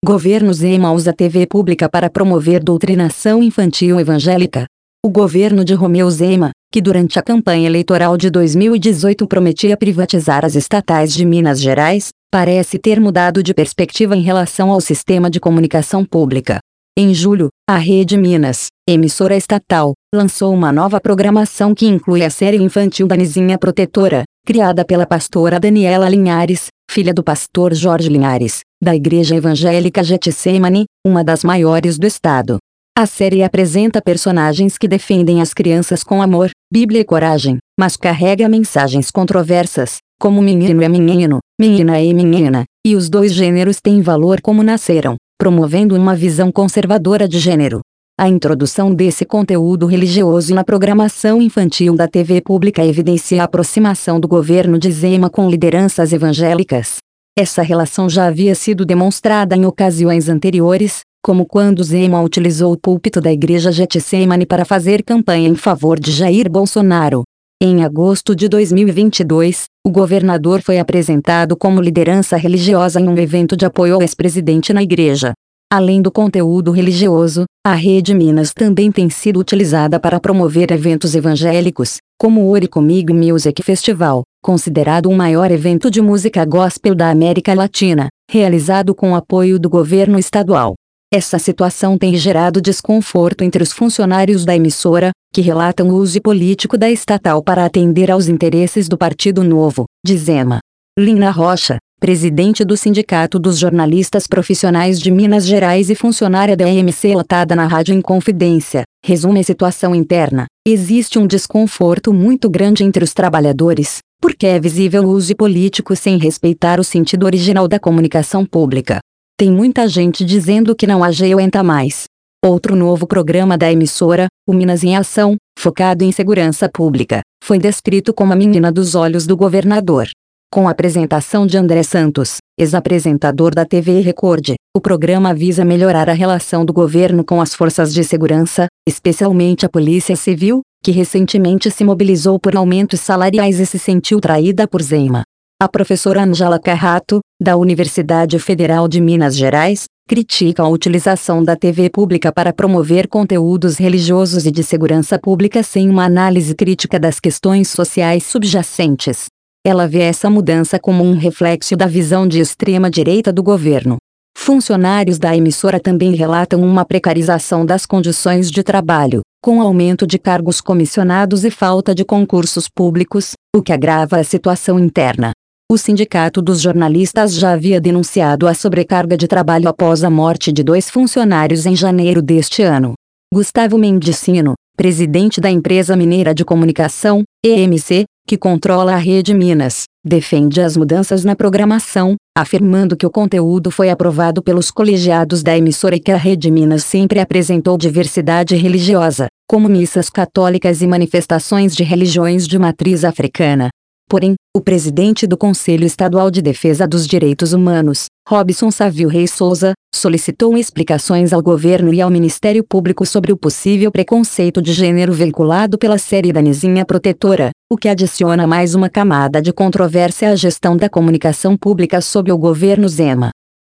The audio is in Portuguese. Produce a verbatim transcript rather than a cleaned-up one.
Governo Zema usa T V pública para promover doutrinação infantil evangélica. O governo de Romeu Zema, que durante a campanha eleitoral de dois mil e dezoito prometia privatizar as estatais de Minas Gerais, parece ter mudado de perspectiva em relação ao sistema de comunicação pública. Em julho, a Rede Minas, emissora estatal, lançou uma nova programação que inclui a série infantil Danizinha Protetora, criada pela pastora Daniela Linhares, filha do pastor Jorge Linhares, da Igreja Evangélica Getsemane, uma das maiores do estado. A série apresenta personagens que defendem as crianças com amor, Bíblia e coragem, mas carrega mensagens controversas, como menino é menino, menina é menina, e os dois gêneros têm valor como nasceram, promovendo uma visão conservadora de gênero. A introdução desse conteúdo religioso na programação infantil da T V pública evidencia a aproximação do governo de Zema com lideranças evangélicas. Essa relação já havia sido demonstrada em ocasiões anteriores, como quando Zema utilizou o púlpito da Igreja Getsemane para fazer campanha em favor de Jair Bolsonaro. Em agosto de dois mil e vinte e dois, o governador foi apresentado como liderança religiosa em um evento de apoio ao ex-presidente na igreja. Além do conteúdo religioso, a Rede Minas também tem sido utilizada para promover eventos evangélicos, como o Ore Comigo Music Festival, considerado o maior evento de música gospel da América Latina, realizado com apoio do governo estadual. Essa situação tem gerado desconforto entre os funcionários da emissora, que relatam o uso político da estatal para atender aos interesses do Partido Novo, de Zema. Lina Rocha, presidente do Sindicato dos Jornalistas Profissionais de Minas Gerais e funcionária da E M C latada na Rádio Inconfidência, resume a situação interna. Existe um desconforto muito grande entre os trabalhadores, porque é visível o uso político sem respeitar o sentido original da comunicação pública. Tem muita gente dizendo que não aguenta mais. Outro novo programa da emissora, o Minas em Ação, focado em segurança pública, foi descrito como a menina dos olhos do governador. Com a apresentação de André Santos, ex-apresentador da T V Record, o programa visa melhorar a relação do governo com as forças de segurança, especialmente a Polícia Civil, que recentemente se mobilizou por aumentos salariais e se sentiu traída por Zema. A professora Ângela Carrato, da Universidade Federal de Minas Gerais, critica a utilização da T V pública para promover conteúdos religiosos e de segurança pública sem uma análise crítica das questões sociais subjacentes. Ela vê essa mudança como um reflexo da visão de extrema-direita do governo. Funcionários da emissora também relatam uma precarização das condições de trabalho, com aumento de cargos comissionados e falta de concursos públicos, o que agrava a situação interna. O Sindicato dos Jornalistas já havia denunciado a sobrecarga de trabalho após a morte de dois funcionários em janeiro deste ano. Gustavo Mendicino, presidente da empresa mineira de comunicação, E M C, que controla a Rede Minas, defende as mudanças na programação, afirmando que o conteúdo foi aprovado pelos colegiados da emissora e que a Rede Minas sempre apresentou diversidade religiosa, como missas católicas e manifestações de religiões de matriz africana. Porém, o presidente do Conselho Estadual de Defesa dos Direitos Humanos, Robson Savio Reis Souza, solicitou explicações ao governo e ao Ministério Público sobre o possível preconceito de gênero veiculado pela série Danizinha Protetora, o que adiciona mais uma camada de controvérsia à gestão da comunicação pública sob o governo Zema.